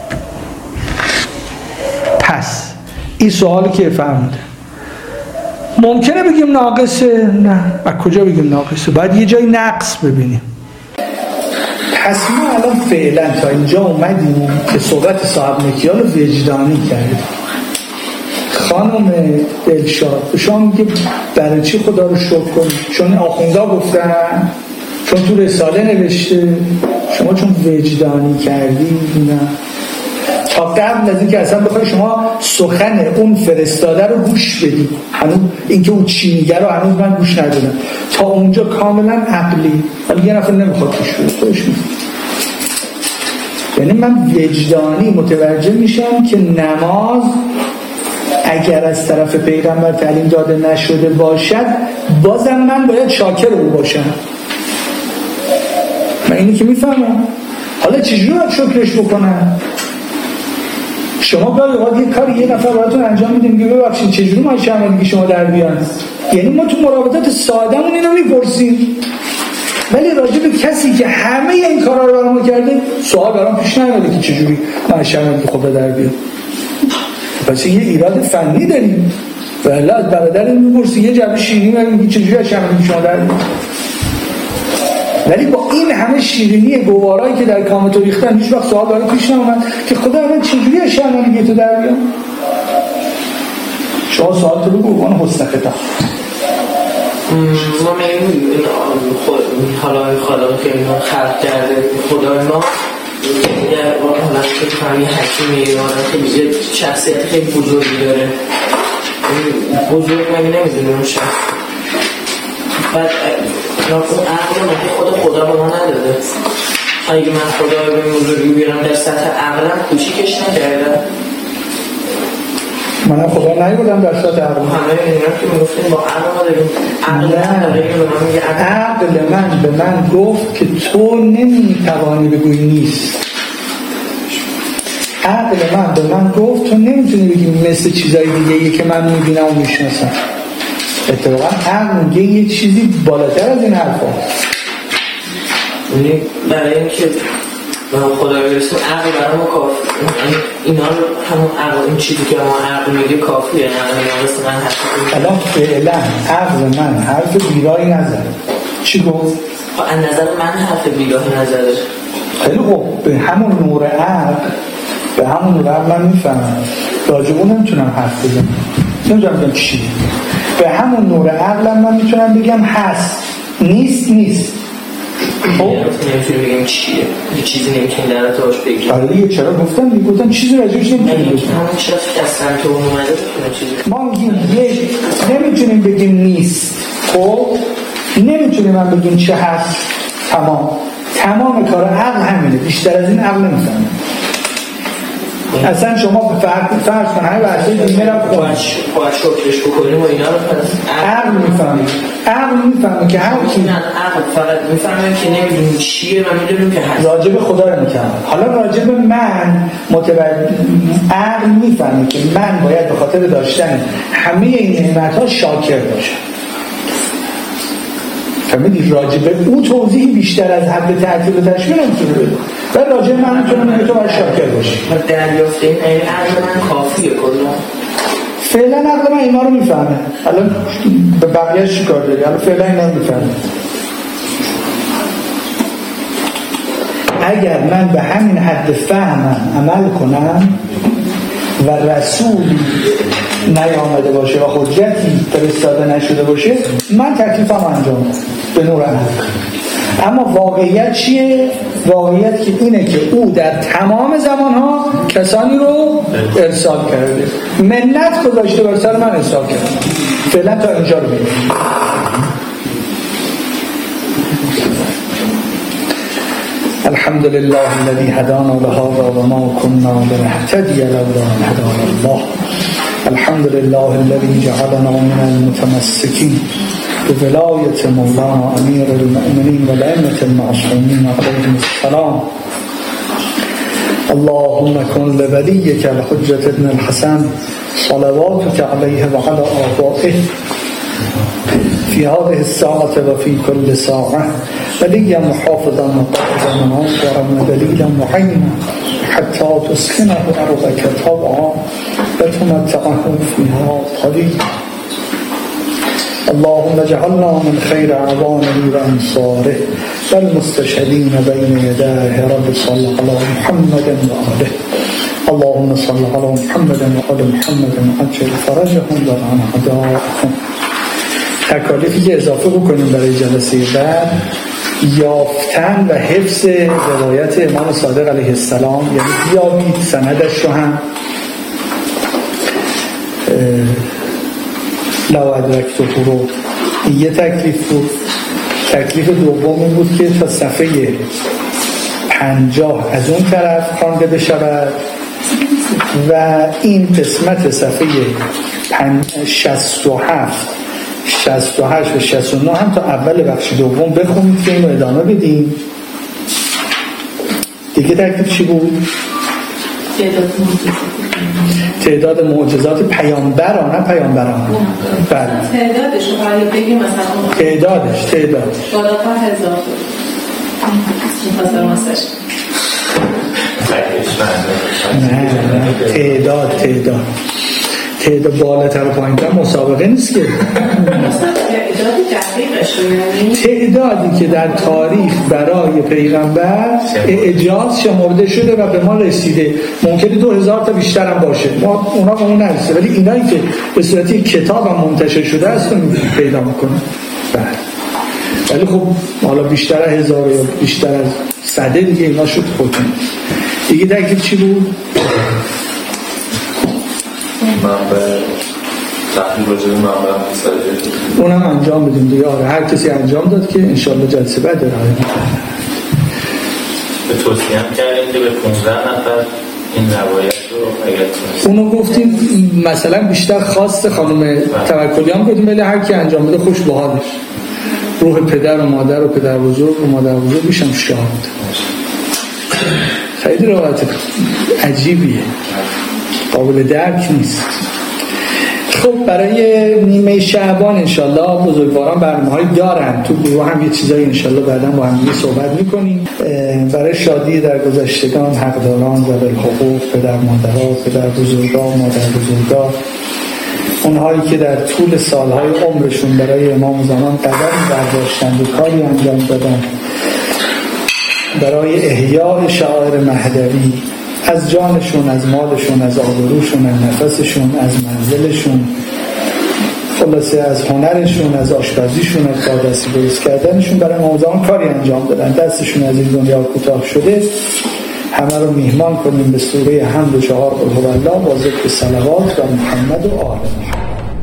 پس این سوالی که فرموده ممکنه بگیم ناقصه؟ نه. از کجا بگیم ناقصه؟ باید یه جای نقص ببینیم. پس ما الان فعلا تا اینجا اومدیم که صحبت صاحب مکیال رو وجدانی کردیم. خانم دلشاد شما میگه برای چی خدا رو شکر کنید؟ چون آخوندا گفتن، چون تو رساله نوشته، شما چون وجدانی کردی. نه، تا قبل از اینکه اصلا بخوای شما سخن اون فرستاده رو گوش بدی، هنوز اینکه اون چی میگه رو هنوز من گوش ندادم، تا اونجا کاملا عقلی، ولی یه نفر نمیخواد گوش بده، خودش میگه. یعنی من وجدانی متوجه میشم که نماز اگر از طرف پیغمبر تعلیم داده نشده باشد بازم من باید شاکر او باشم. من اینی که میفهمم. حالا چجوری باید شکرش بکنم؟ شما باید باید یه کاری یه نفر براتون انجام میده میگه ببخشید چجوری ما شما شما در بیان، یعنی ما تو مراودات سادهمون اینو میپرسیم، ولی راجع به کسی که همه این کارا رو برام کرده سوال برام پیش نیومده که چجوری ما شما خدا در بیان. پس یه ایراد فنی داریم. ولی از برادر این میپرسی یه جعبه شیرینی میگی چجوری از شما شما در بیان، ولی با این همه شیرینی گوارایی که در کام تو ریختن هیچ وقت سوال برای پیش نمیاد که خدا من چجوری از شما تو در بیان. شما سوال تو بگو اون حسن خطا ما میگیم حالا خالق که اینو خلق کرده خدای ما یه حالت که فهمی حکیمی یا که یه شخصیت خیلی بزرگی داره، بزرگ مگه نمیدونه اون شخص. بعد اون عقل رو که خود خدا به ما نداده، اگه من خدا رو به بزرگی بیارم در سطح عقلم کوچیکش نکردم، من خدا نمیدونم در سطح عقل همه اینم که میگفتیم با عقل ما داریم. عقل من به من گفت که تو نمیتوانی بگوی نیست. عقل من به من گفت تو نمیتونی بگی مثل چیزای دیگه که من میبینم و میشناسم. اتفاقا عقل میگه یه چیزی بالاتر از این حرف هست. یعنی برای اینکه خدا برسیم عقل برای ما کافی، اینا رو همون عقل این چیزی که ما عقل میگه کافیه. الان فعلا عقل من حرف بیراهی نزده. چی گفت؟ از نظر من حرف بیراهی نزده. خیلی خوب، به همون نور عقل به همون نور عقل من میفهمم، راجبون نمیتونم حرف بزنم، نمیتونم بگم چی. به همون نور عقل من میتونم بگم هست، نیست نیست. خب نمیتونیم بگیم چیه، یه چیزی نمیتونیم در ارتباطش بگیم. آره دیگه چرا گفتم دیگه گفتم چیزی راجعش نمیتونیم بگیم. چرا اصلا تو اون اومده چیزی ما میگیم یک نمیتونیم بگیم نیست. خب نمیتونیم هم بگیم چه هست. تمام تمام کار عقل همینه، بیشتر از این عقل نمیفهمه. اصلا شما به فرق فرض کن همه بحثای دینه رو باید شکرش بکنیم و اینا رو پس عقل میفهمه. عقل میفهمه که هر کی نه عقل فقط میفهمه که نمیدونیم چیه و میدونیم که هست. راجب خدا رو میفهمه. حالا راجب من متوجه عقل میفهمه که من باید به خاطر داشتن همه این نعمت‌ها شاکر باشم. فهمیدی؟ راجب او توضیحی بیشتر از حد تعطیل و تشکیل نمیتونه بده. و راجب من میتونم میگه تو باید شاکر باشی. دریافت این عقل من کافیه کلا. فعلا عقل من اینا رو میفهمه. الان به بقیه چی کار داری؟ الان فعلا اینا رو میفهمه. اگر من به همین حد فهمم عمل کنم و رسولی نیامده باشه و حجتی فرستاده نشده باشه، من تکلیفم انجام به نور عمل. اما واقعیت چیه؟ واقعیت که اینه که او در تمام زمانها کسانی رو ارسال کرده، منت گذاشته بر سر من ارسال کرده. فعلا تا اینجا رو بگیم. الحمد لله الذي هدانا لهذا وما كنا لنهتدي لولا ان هدانا الله. الحمد لله الذي جعلنا من المتمسكين بولاية مولانا امير المؤمنين والائمة المعصومين عليهم السلام. اللهم كن لوليك الحجة ابن الحسن صلواتك عليه وعلى آبائه في هذه الساعة وفي كل ساعة وليا محافظا وقائدا وناصرا ودليلا معينا حتى تسكنه أرضك طوعا وتمتعه فيها قليلا. اللهم اجعلنا من خير أعوانه وأنصاره والمستشهدين بين يداه. رب صل على محمد وآله. اللهم صل على محمد وآل محمد وعجل فرجهم وعن أعدائهم. تکالیفی که اضافه بکنیم برای جلسه بعد، یافتن و حفظ روایت امام صادق علیه السلام، یعنی بیابید سندش رو هم لو ادرکته رو. این یه تکلیف بود. تکلیف دوم این بود که تا صفحه پنجاه از اون طرف خوانده بشود و این قسمت صفحه شصت و هفت شصت و هشت و شصت و نه هم تا اول بخش دوم بخونید که اینو ادامه بدیم. دیگه تکلیف چی بود؟ تعداد معجزات پیامبران، نه پیامبران. بله. تعدادش رو باید بگیم مثلا. تعدادش، تعدادش. بالاتر هزار. نه نه تعداد تعداد تعداد بالاتر و پایین‌تر مسابقه نیست که. تعدادی که در تاریخ برای پیغمبر اعجاز شمرده شده و به ما رسیده، ممکنه دو هزار تا بیشتر هم باشه، ما اونا به اون نرسه، ولی اینایی که به صورتی کتاب هم منتشر شده است رو میتونید پیدا میکنیم. ولی خب حالا بیشتر از هزار یا بیشتر از صده دیگه اینا شد خودتون. دیگه تکلیف چی بود؟ منبع تحلیل راجع به منبع مسئله اونم انجام بدیم دیگه. آره هر کسی انجام داد که انشالله جلسه بعد داره. به توصیه هم کردیم که به پانزده نفر این روایت رو اگر تونستیم. اونو گفتیم مثلا بیشتر خواست خانم توکلی هم گفتیم ولی هر کی انجام بده خوش به حالش. روح پدر و مادر و پدر بزرگ و مادر بزرگ میشم شاد. خیلی روایت عجیبیه، قابل درک نیست. خب برای نیمه شعبان انشالله بزرگواران برنامه‌های دارن، تو گروه هم یه چیزایی انشالله بعدا با هم صحبت میکنیم. برای شادی در گذشتگان، حقداران، ذوی الحقوق، پدر مادرها، پدر بزرگان، مادر بزرگان، اونهایی که در طول سالهای عمرشون برای امام زمان قدمی برداشتند و کاری انجام دادن برای احیای شعائر مهدوی، از جانشون، از مالشون، از آبروشون، از نفسشون، از منزلشون خلاصه از هنرشون، از آشپزیشون، از کاردستی درست کردنشون برای امام زمان کاری انجام دادن. دستشون از این دنیا کوتاه شده. همه رو میهمان کنیم به سوره حمد و چهار قل هو الله با ذکر صلوات و محمد و آل محمد.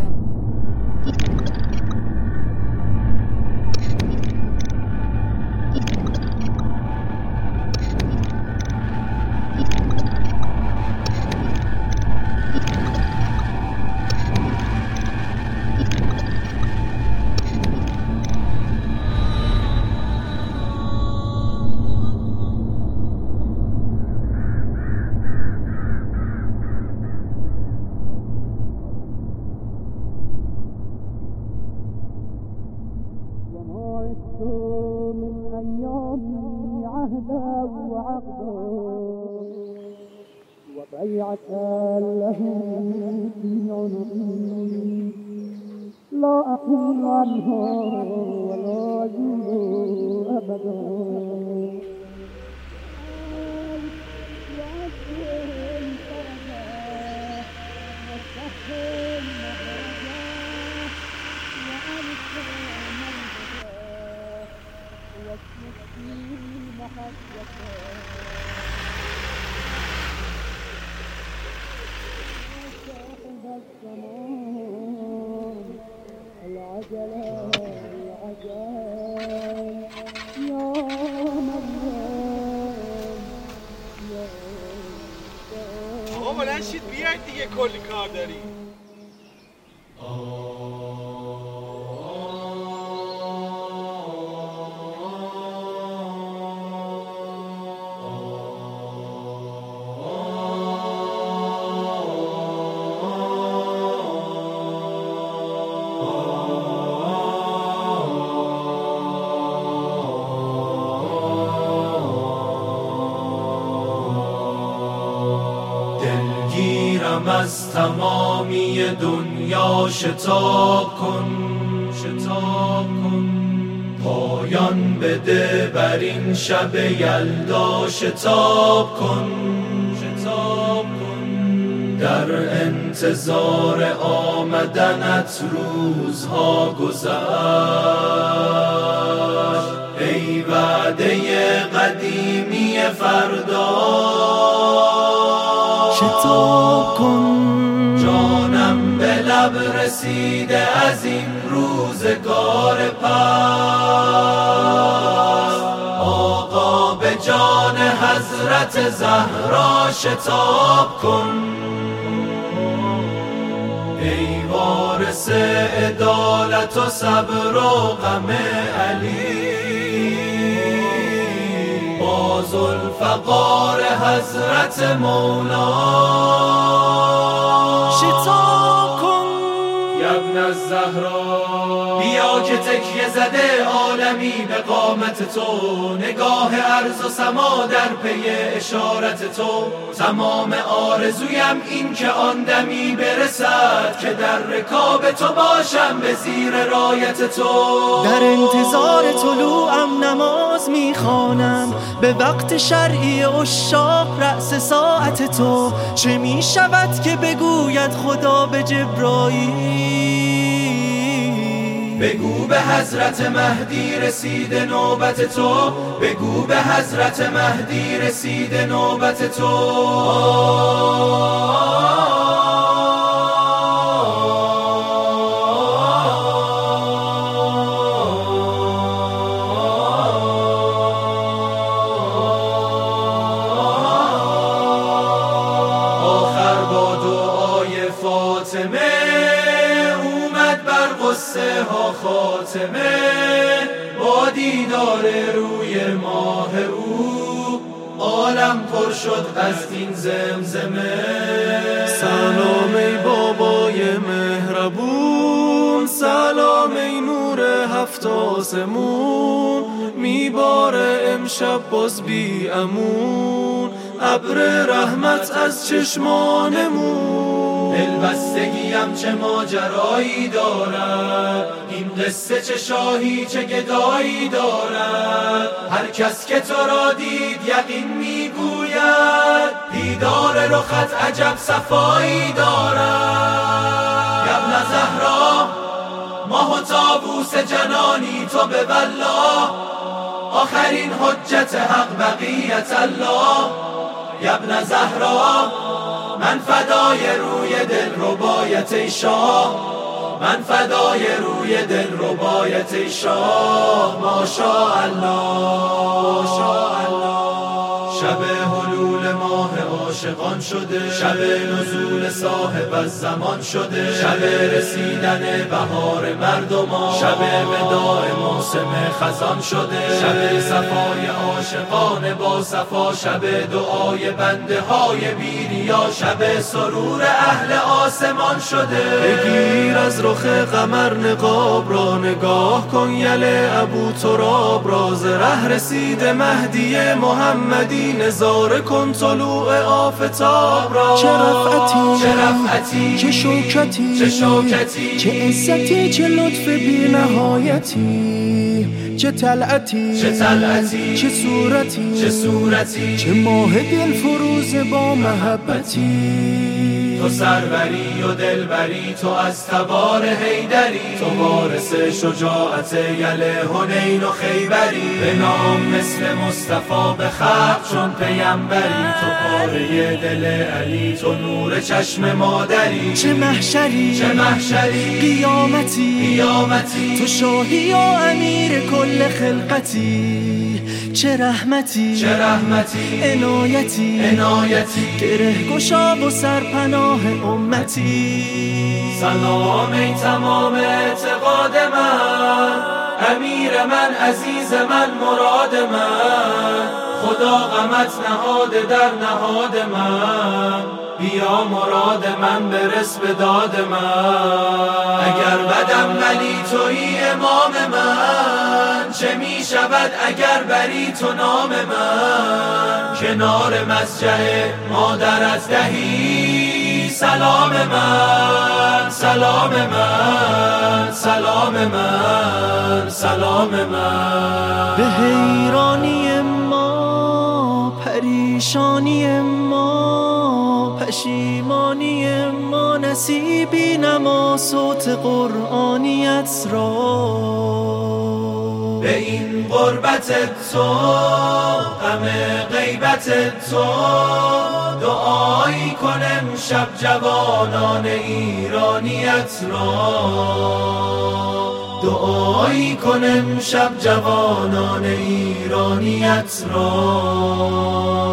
از تمامی دنیا شتاب کن شتاب کن پایان بده بر این شب یلدا شتاب کن شتاب کن در انتظار آمدنت روزها گذشت ای وعده قدیمی فردا شتاب کن جانم به لب رسیده از این روزگار پس آقا به جان حضرت زهرا شتاب کن ای وارث عدالت و صبر و غم علی با ذوالفقار حضرت مولا شتاب کن یا ابن الزهرا بیا که تکیه زده عالمی به قامت تو نگاه ارض و سما در پی اشارت تو تمام آرزویم این که آن دمی برسد که در رکاب تو باشم به زیر رایت تو در انتظار طلوعم نماز میخوانم به وقت شرعی عشاق رأس ساعت تو چه می شود که بگوید خدا به جبرائیل بگو به حضرت مهدی رسید نوبت تو بگو به حضرت مهدی رسید نوبت تو آخر با دعای فاطمه اومد بر قصه ها خاتمه با دیدار روی ماه او عالم پر شد از این زمزمه سلام ای بابای مهربون سلام ای نور هفت آسمون میباره امشب باز بی امون ابر رحمت از چشمانمون دلبستگیم چه ماجرایی دارد این قصه چه شاهی چه گدایی دارد هر کس که تو را دید یقین میگوید دیدار رخت عجب صفایی دارد یا ابن زهرا طاووس جنانی تو به والله، آخرین حجت حق بقیت الله. ابن زهرا من فدای روی دل ربایت ای شاه، من فدای روی دل ربایت ای شاه. ماشاءالله ماشاءالله. شب حلول ماه عاشقان شده، شب نزول صاحب از زمان شده، شب رسیدن بهار مردمان، شب وداع موسم خزان شده، شب صفای عاشقان با صفا، شب دعای بنده های بیریا، شب سرور اهل آسمان شده. بگیر از رخ قمر نقاب را، نگاه کن یل ابو تراب را، ز ره رسید مهدی محمدی، نظاره کن طلوع آفتاب را. چه رفعتی چه رفعتی چه شوکتی چه شوکتی چه عزتی چه لطف بی نهایتی، چه طلعتی چه طلعتی چه صورتی چه صورتی چه ماه دل فروز با محبتی. تو سروری و دلبری، تو از تبار حیدری، تو وارث شجاعت یل حنین و خیبری، به نام مثل مصطفی به خلق چون پیمبری، تو پاره دل علی، تو نور چشم مادری. چه محشری چه محشری قیامتی قیامتی، تو شاهی و امیر کل خلقتی. چه رحمتی چه رحمتی عنایتی عنایتی، گره گشا و سرپناه امتی. سلام ای تمام اعتقاد من، امیر من عزیز من مراد من، خدا غمت نهاده در نهاد من، بیا مراد من برس به داد من. اگر بدم ولی تویی امام من، چه می شود اگر بری تو نام من، کنار مسجد مادرت دهی سلام من، سلام من، سلام من، سلام من. به حیرانی ما، پریشانی ما، پشیمانی ما، نصیبی نما صوت قرآنیت را. به این غربت تو، غم غیبت تو، دعایی کنم شب جوانان ایرانیت را، دعایی کنم شب جوانان ایرانیت را.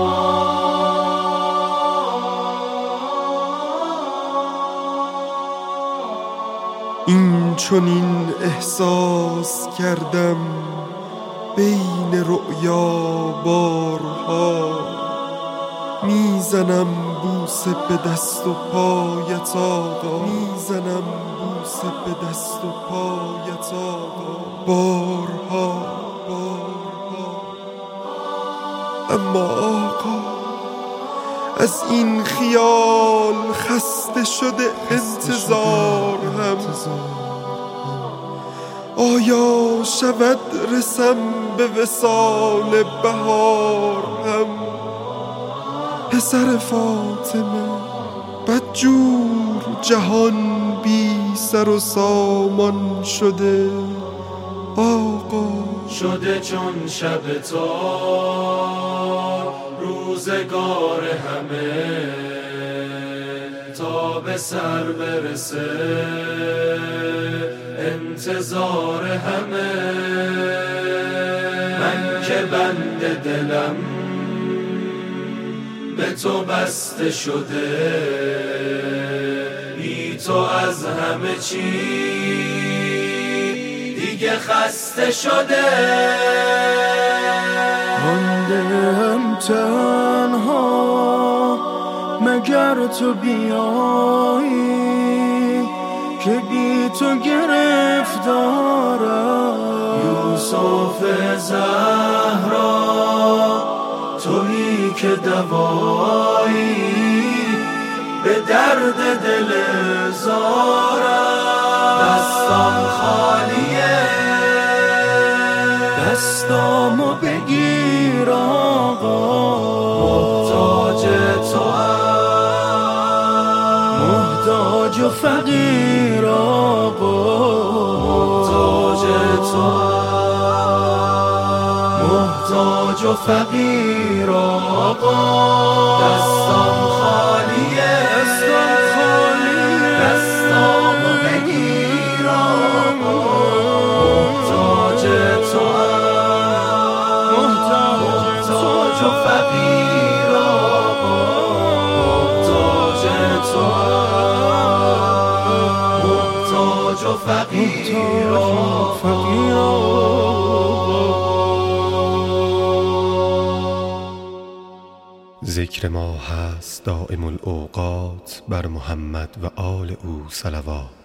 این چنین احساس کردم بین رؤیا بارها، میزنم بوسه به دست و پایت آقا، میزنم بوسه به دست و پایت آقا، بارها بارها. اما آقا از این خیال خسته شده انتظار هم، آیا شود رسم به وصال بهار هم. پسر فاطمه بدجور جهان بی سر و سامان شده، آقا شده چون شب تو روزگار همه، تا به سر برسه انتظار همه. من که بند دلم به تو بسته شده، بی تو از همه چی دیگه خسته شده. ماندم تنها مگر تو بیایی، که بی تو گرفتارم. یوسف زهرا تویی که دوایی به درد دل زارم. دستام خالیه، دستامو بگیر آقا، محتاج توام، محتاج و فقیر آقا، محتاج و فقیر آقا، دستام خالیه دستام خالیه دستامو بگیر آقا، محتاج تو محتاج و فقیر آقا، محتاج تو محتاج و فقیر آقا. ذکر ما هست دائم الاوقات، بر محمد و آل او صلوات.